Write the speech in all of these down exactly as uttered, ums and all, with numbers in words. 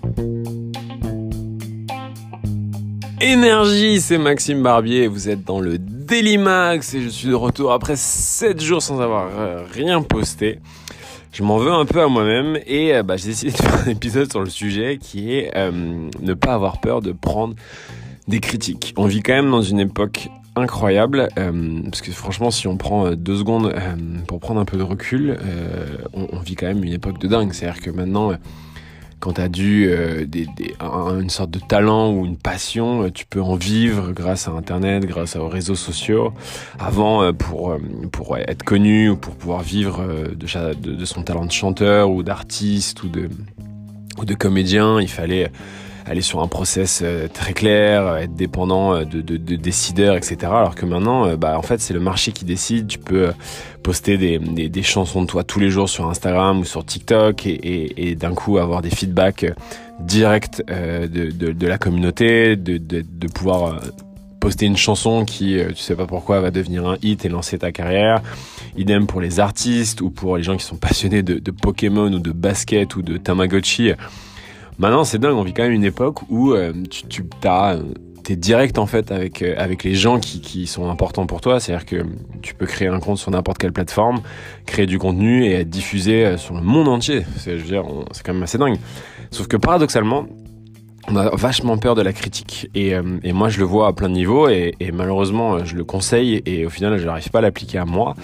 Énergie, c'est Maxime Barbier, vous êtes dans le Daily Max et je suis de retour après sept jours sans avoir euh, rien posté. Je m'en veux un peu à moi-même et euh, bah, j'ai décidé de faire un épisode sur le sujet qui est euh, ne pas avoir peur de prendre des critiques. On vit quand même dans une époque incroyable euh, parce que franchement si on prend euh, deux secondes euh, pour prendre un peu de recul, euh, on, on vit quand même une époque de dingue. C'est-à-dire que maintenant... Euh, Quand tu as dû euh, des, des, un, une sorte de talent ou une passion, tu peux en vivre grâce à Internet, grâce aux réseaux sociaux. Avant, euh, pour, euh, pour être connu ou pour pouvoir vivre euh, de, de, de son talent de chanteur ou d'artiste ou de, ou de comédien, il fallait aller sur un process euh, très clair, être dépendant de, de, de décideurs, et cetera. Alors que maintenant, euh, bah, en fait, c'est le marché qui décide. Tu peux poster des, des, des chansons de toi tous les jours sur Instagram ou sur TikTok et, et, et d'un coup avoir des feedbacks directs euh, de, de, de la communauté, de, de, de pouvoir euh, poster une chanson qui, euh, tu sais pas pourquoi, va devenir un hit et lancer ta carrière. Idem pour les artistes ou pour les gens qui sont passionnés de, de Pokémon ou de basket ou de Tamagotchi. Maintenant, c'est dingue, on vit quand même une époque où euh, tu, tu t'as, t'es direct en fait avec, euh, avec les gens qui, qui sont importants pour toi. C'est-à-dire que tu peux créer un compte sur n'importe quelle plateforme, créer du contenu et être diffusé euh, sur le monde entier. C'est, je veux dire, on, c'est quand même assez dingue. Sauf que paradoxalement, on a vachement peur de la critique. Et, euh, et moi, je le vois à plein de niveaux et, et malheureusement, je le conseille et au final, je n'arrive pas à l'appliquer à moi.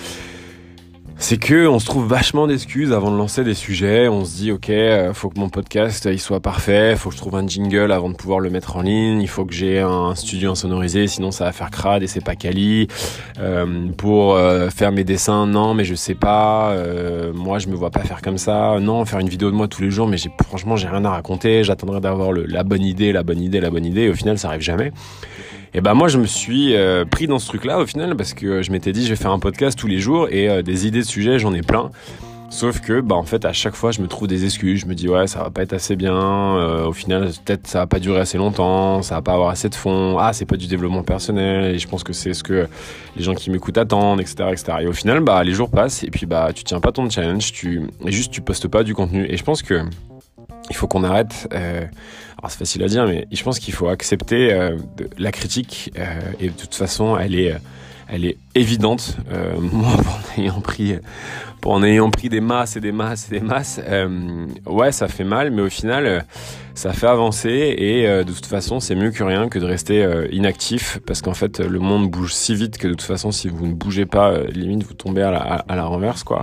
C'est que on se trouve vachement d'excuses avant de lancer des sujets. On se dit ok, euh, faut que mon podcast il soit parfait, faut que je trouve un jingle avant de pouvoir le mettre en ligne, il faut que j'ai un studio insonorisé, sinon ça va faire crade et c'est pas quali. Euh, pour euh, faire mes dessins, non mais je sais pas. Euh, moi je me vois pas faire comme ça. Non, faire une vidéo de moi tous les jours, mais j'ai franchement j'ai rien à raconter. J'attendrai d'avoir le, la bonne idée, la bonne idée, la bonne idée. Et au final ça arrive jamais. Et ben moi je me suis euh, pris dans ce truc là au final parce que je m'étais dit je vais faire un podcast tous les jours et euh, des idées de sujets j'en ai plein, sauf que bah en fait à chaque fois je me trouve des excuses, je me dis ouais ça va pas être assez bien, euh, au final peut-être ça va pas durer assez longtemps, ça va pas avoir assez de fond, ah c'est pas du développement personnel et je pense que c'est ce que les gens qui m'écoutent attendent, etc etc. Et au final bah les jours passent et puis bah tu tiens pas ton challenge, tu et juste tu postes pas du contenu. Et je pense que il faut qu'on arrête, euh, alors c'est facile à dire, mais je pense qu'il faut accepter euh, de, la critique euh, et de toute façon elle est, elle est évidente. Euh, moi, pour en ayant pris, pour en ayant pris des masses et des masses et des masses, euh, ouais ça fait mal, mais au final euh, ça fait avancer et euh, de toute façon c'est mieux que rien que de rester euh, inactif parce qu'en fait le monde bouge si vite que de toute façon si vous ne bougez pas, euh, limite vous tombez à la, à, à la renverse quoi.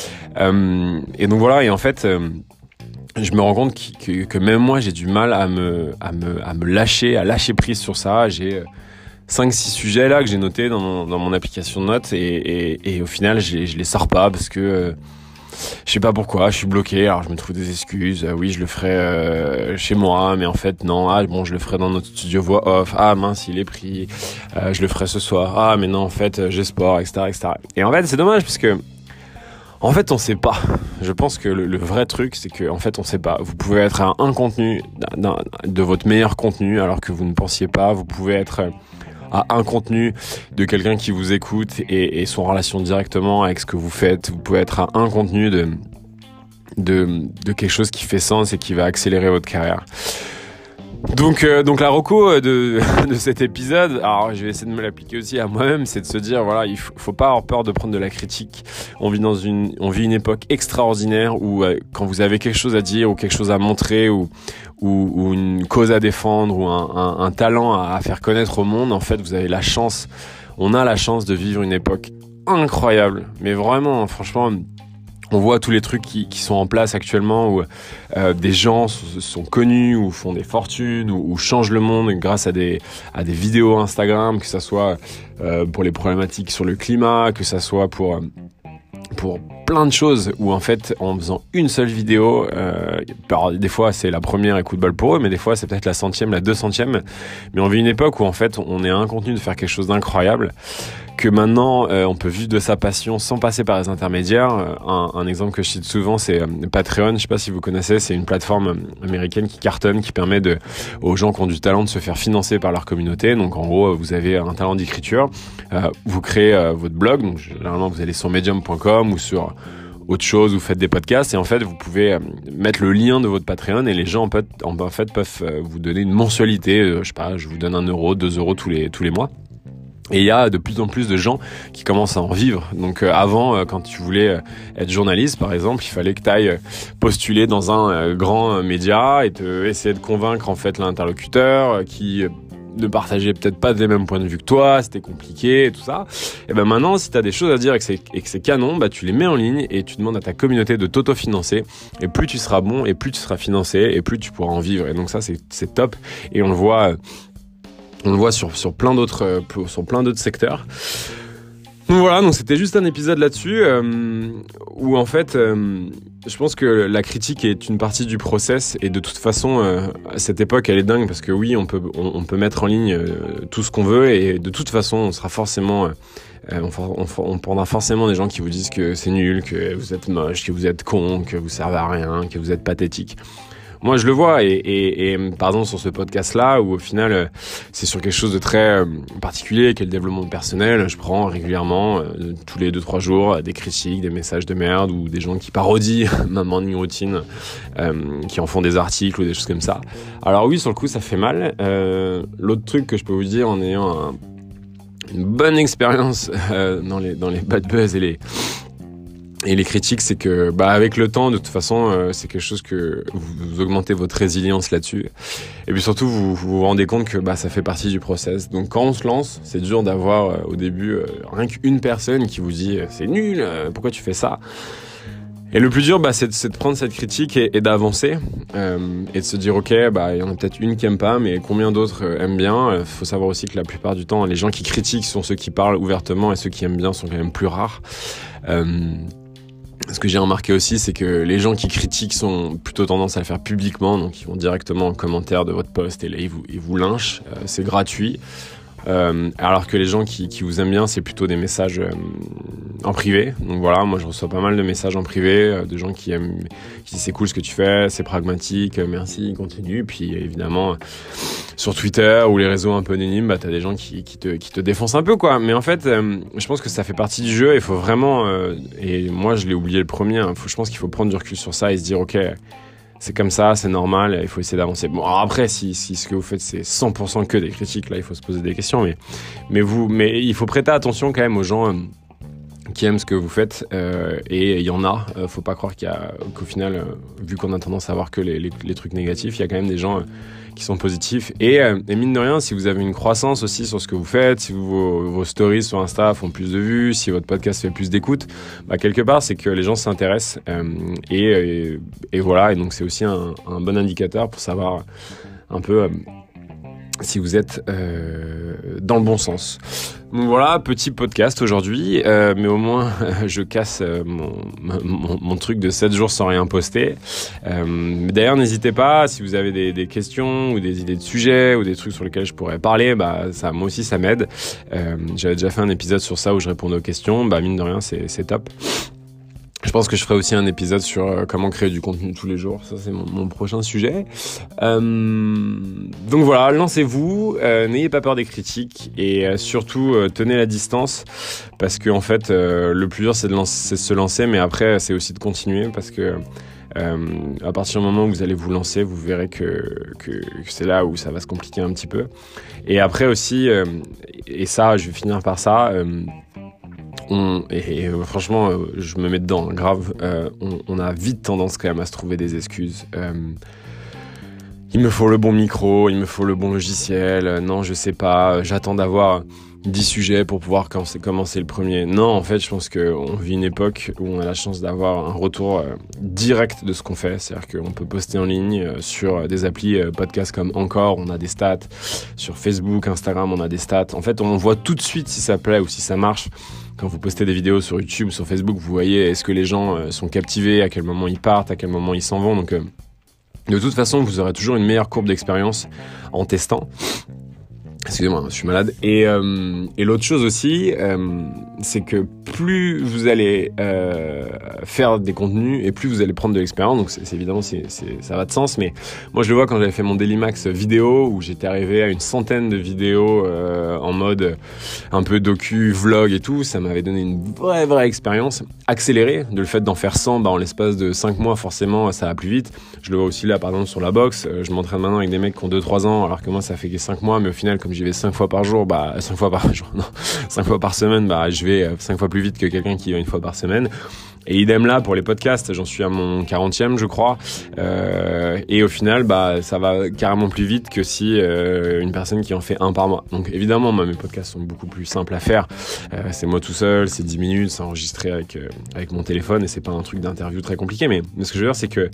Euh, et donc voilà, et en fait euh, je me rends compte que, que, que même moi j'ai du mal à me, à me, à me lâcher, à lâcher prise sur ça. J'ai cinq six sujets là que j'ai notés dans mon, dans mon application de notes et, et, et au final je les, je les sors pas parce que euh, je sais pas pourquoi, je suis bloqué. Alors je me trouve des excuses. Euh, oui, je le ferai euh, chez moi, mais en fait non. Ah bon, je le ferai dans notre studio voix off. Ah mince, il est pris. Euh, je le ferai ce soir. Ah mais non, en fait j'ai sport, et cetera, et cetera. Et en fait c'est dommage parce que en fait, on sait pas. Je pense que le, le vrai truc, c'est que en fait, on sait pas. Vous pouvez être à un contenu d'un, de votre meilleur contenu alors que vous ne pensiez pas. Vous pouvez être à un contenu de quelqu'un qui vous écoute et, et sont en relation directement avec ce que vous faites. Vous pouvez être à un contenu de, de, de quelque chose qui fait sens et qui va accélérer votre carrière. Donc, euh, donc la reco de, de cet épisode, alors je vais essayer de me l'appliquer aussi à moi-même, c'est de se dire voilà, il faut, faut pas avoir peur de prendre de la critique. On vit dans une, on vit une époque extraordinaire où euh, quand vous avez quelque chose à dire ou quelque chose à montrer ou ou, ou une cause à défendre ou un, un, un talent à, à faire connaître au monde, en fait vous avez la chance, on a la chance de vivre une époque incroyable. Mais vraiment, franchement. On voit tous les trucs qui, qui sont en place actuellement où euh, des gens sont, sont connus ou font des fortunes ou, ou changent le monde grâce à des, à des vidéos Instagram, que ça soit euh, pour les problématiques sur le climat, que ça soit pour, pour plein de choses où en fait en faisant une seule vidéo, euh, alors, des fois c'est la première et coup de balle pour eux, mais des fois c'est peut-être la centième, la deux centième, mais on vit une époque où en fait on est à un contenu de faire quelque chose d'incroyable, que maintenant euh, on peut vivre de sa passion sans passer par les intermédiaires. Un, un exemple que je cite souvent, c'est euh, Patreon. Je sais pas si vous connaissez, c'est une plateforme américaine qui cartonne, qui permet de, aux gens qui ont du talent de se faire financer par leur communauté. Donc en gros, vous avez un talent d'écriture, euh, vous créez euh, votre blog. Donc généralement, vous allez sur medium point com ou sur autre chose, vous faites des podcasts et en fait vous pouvez euh, mettre le lien de votre Patreon et les gens en fait, en, en fait peuvent euh, vous donner une mensualité, euh, je sais pas, je vous donne un euro, deux euros tous les tous les mois. Et il y a de plus en plus de gens qui commencent à en vivre. Donc euh, avant, euh, quand tu voulais euh, être journaliste, par exemple, il fallait que tu ailles euh, postuler dans un euh, grand euh, média et te essayer de convaincre en fait l'interlocuteur euh, qui euh, ne partageait peut-être pas les mêmes points de vue que toi, c'était compliqué et tout ça. Et ben maintenant, si tu as des choses à dire et que c'est, et que c'est canon, bah tu les mets en ligne et tu demandes à ta communauté de t'auto-financer. Et plus tu seras bon et plus tu seras financé et plus tu pourras en vivre. Et donc ça, c'est, c'est top. Et on le voit... Euh, On le voit sur, sur, plein d'autres, euh, sur plein d'autres secteurs. Donc voilà, donc c'était juste un épisode là-dessus euh, où en fait, euh, je pense que la critique est une partie du process et de toute façon, euh, à cette époque, elle est dingue parce que oui, on peut, on, on peut mettre en ligne euh, tout ce qu'on veut et de toute façon, on sera forcément... Euh, on, on, on prendra forcément des gens qui vous disent que c'est nul, que vous êtes moche, que vous êtes con, que vous servez à rien, que vous êtes pathétique. Moi, je le vois, et, et, et par exemple sur ce podcast-là, où au final, euh, c'est sur quelque chose de très euh, particulier, qui est le développement personnel, je prends régulièrement, euh, tous les deux trois jours, des critiques, des messages de merde, ou des gens qui parodient ma morning routine, euh, qui en font des articles ou des choses comme ça. Alors oui, sur le coup, ça fait mal. Euh, l'autre truc que je peux vous dire en ayant un, une bonne expérience euh, dans les dans les bad buzz et les Et les critiques, c'est que, bah, avec le temps, de toute façon, euh, c'est quelque chose que vous, vous augmentez votre résilience là-dessus. Et puis surtout, vous vous, vous rendez compte que, bah, ça fait partie du process. Donc, quand on se lance, c'est dur d'avoir, euh, au début, euh, rien qu'une personne qui vous dit, euh, c'est nul, euh, pourquoi tu fais ça? Et le plus dur, bah, c'est, de, c'est de prendre cette critique et, et d'avancer, euh, et de se dire, ok, bah, il y en a peut-être une qui aime pas, mais combien d'autres euh, aiment bien? Il faut savoir aussi que la plupart du temps, les gens qui critiquent sont ceux qui parlent ouvertement, et ceux qui aiment bien sont quand même plus rares. Euh, Ce que j'ai remarqué aussi, c'est que les gens qui critiquent sont plutôt tendance à le faire publiquement, donc ils vont directement en commentaire de votre post et là ils vous, ils vous lynchent, euh, c'est gratuit. Euh, alors que les gens qui, qui vous aiment bien, c'est plutôt des messages euh, en privé. Donc voilà, moi je reçois pas mal de messages en privé, euh, de gens qui aiment, qui disent c'est cool ce que tu fais, c'est pragmatique, euh, merci, continue. Puis évidemment, euh, sur Twitter ou les réseaux un peu anonymes, bah t'as des gens qui, qui te, qui te défoncent un peu quoi. Mais en fait, euh, je pense que ça fait partie du jeu. Il faut vraiment, euh, et moi je l'ai oublié le premier. Hein, faut, je pense qu'il faut prendre du recul sur ça et se dire ok. C'est comme ça, c'est normal, il faut essayer d'avancer. Bon, alors après, si, si ce que vous faites, c'est cent pour cent que des critiques, là, il faut se poser des questions. Mais, mais, vous, mais il faut prêter attention quand même aux gens euh, qui aiment ce que vous faites. Euh, et il y en a. Euh, faut pas croire qu'il y a, qu'au final, euh, vu qu'on a tendance à voir que les, les, les trucs négatifs, il y a quand même des gens... Euh, qui sont positifs et, euh, et mine de rien si vous avez une croissance aussi sur ce que vous faites, si vous, vos, vos stories sur Insta font plus de vues, si votre podcast fait plus d'écoute, bah quelque part c'est que les gens s'intéressent euh, et, et, et voilà et donc c'est aussi un, un bon indicateur pour savoir un peu euh, si vous êtes euh, dans le bon sens. Donc voilà, petit podcast aujourd'hui, euh, mais au moins je casse euh, mon, mon, mon truc de sept jours sans rien poster. Euh, d'ailleurs, n'hésitez pas, si vous avez des, des questions ou des idées de sujets ou des trucs sur lesquels je pourrais parler, bah ça, moi aussi ça m'aide. Euh, j'avais déjà fait un épisode sur ça où je répondais aux questions, bah mine de rien c'est, c'est top. Je pense que je ferai aussi un épisode sur euh, comment créer du contenu tous les jours. Ça, c'est mon, mon prochain sujet. Euh, donc voilà, lancez-vous, euh, n'ayez pas peur des critiques et euh, surtout euh, tenez la distance parce que en fait, euh, le plus dur c'est de, lancer, c'est de se lancer, mais après c'est aussi de continuer parce que euh, à partir du moment où vous allez vous lancer, vous verrez que, que, que c'est là où ça va se compliquer un petit peu. Et après aussi, euh, et ça, je vais finir par ça. Euh, On, et, et franchement, euh, je me mets dedans, grave. Euh, on, on a vite tendance quand même à se trouver des excuses. Euh, il me faut le bon micro, il me faut le bon logiciel. Euh, non, je sais pas. J'attends d'avoir dix sujets pour pouvoir commencer le premier. Non, en fait, je pense qu'on vit une époque où on a la chance d'avoir un retour euh, direct de ce qu'on fait. C'est-à-dire qu'on peut poster en ligne euh, sur des applis euh, podcasts comme Encore, on a des stats. Sur Facebook, Instagram, on a des stats. En fait, on voit tout de suite si ça plaît ou si ça marche. Quand vous postez des vidéos sur YouTube, sur Facebook, vous voyez est-ce que les gens euh, sont captivés, à quel moment ils partent, à quel moment ils s'en vont. Donc, euh, de toute façon, vous aurez toujours une meilleure courbe d'expérience en testant. Excusez-moi, je suis malade. Et, euh, et l'autre chose aussi, euh, c'est que plus vous allez euh, faire des contenus et plus vous allez prendre de l'expérience. Donc c'est, c'est évidemment, c'est, c'est, ça va de sens. Mais moi, je le vois quand j'avais fait mon Daily Max vidéo, où j'étais arrivé à une centaine de vidéos euh, en mode un peu docu, vlog et tout. Ça m'avait donné une vraie, vraie expérience accélérée. De le fait d'en faire cent, bah, en l'espace de cinq mois, forcément, ça va plus vite. Je le vois aussi là, par exemple, sur la boxe. Je m'entraîne maintenant avec des mecs qui ont deux trois ans, alors que moi, ça fait que cinq mois. Mais au final, comme j'y vais cinq fois par jour, bah cinq fois par jour, non, cinq fois par semaine, bah je vais cinq fois plus vite que quelqu'un qui va une fois par semaine. Et idem là pour les podcasts, j'en suis à mon quarantième je crois, euh, et au final bah ça va carrément plus vite que si euh, une personne qui en fait un par mois. Donc évidemment moi, mes podcasts sont beaucoup plus simples à faire, euh, c'est moi tout seul, c'est dix minutes, c'est enregistré avec, euh, avec mon téléphone et c'est pas un truc d'interview très compliqué, mais, mais ce que je veux dire c'est que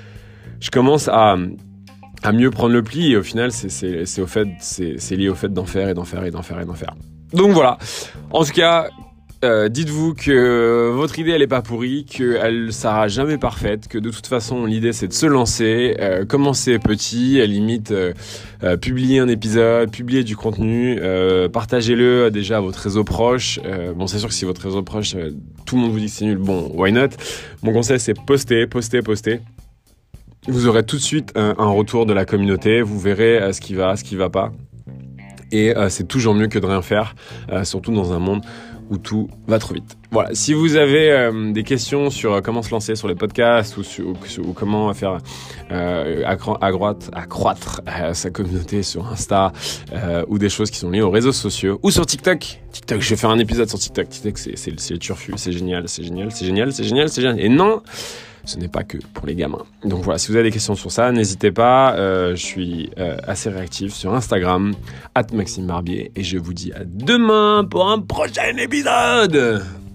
je commence à à mieux prendre le pli et au final c'est, c'est, c'est, au fait, c'est, c'est lié au fait d'en faire et d'en faire et d'en faire et d'en faire. Donc voilà, en tout cas, euh, dites-vous que votre idée elle est pas pourrie, qu'elle sera jamais parfaite, que de toute façon l'idée c'est de se lancer, euh, commencer petit, à limite euh, euh, publier un épisode, publier du contenu, euh, partagez-le déjà à votre réseau proche. Euh, bon c'est sûr que si votre réseau proche, euh, tout le monde vous dit que c'est nul, bon why not. Mon conseil c'est poster, poster, poster. Vous aurez tout de suite un, un retour de la communauté, vous verrez euh, ce qui va, ce qui va pas. Et euh, c'est toujours mieux que de rien faire, euh, surtout dans un monde où tout va trop vite. Voilà, si vous avez euh, des questions sur euh, comment se lancer sur les podcasts ou, sur, ou, ou comment faire euh, accro- accroître, accroître euh, sa communauté sur Insta euh, ou des choses qui sont liées aux réseaux sociaux ou sur TikTok. TikTok, je vais faire un épisode sur TikTok. TikTok, c'est, c'est, c'est le turfu, c'est génial, c'est génial, c'est génial, c'est génial, c'est génial. Et non, ce n'est pas que pour les gamins. Donc voilà, si vous avez des questions sur ça, n'hésitez pas. Euh, je suis euh, assez réactif sur Instagram, arobase Maxime Barbier, et je vous dis à demain pour un prochain épisode.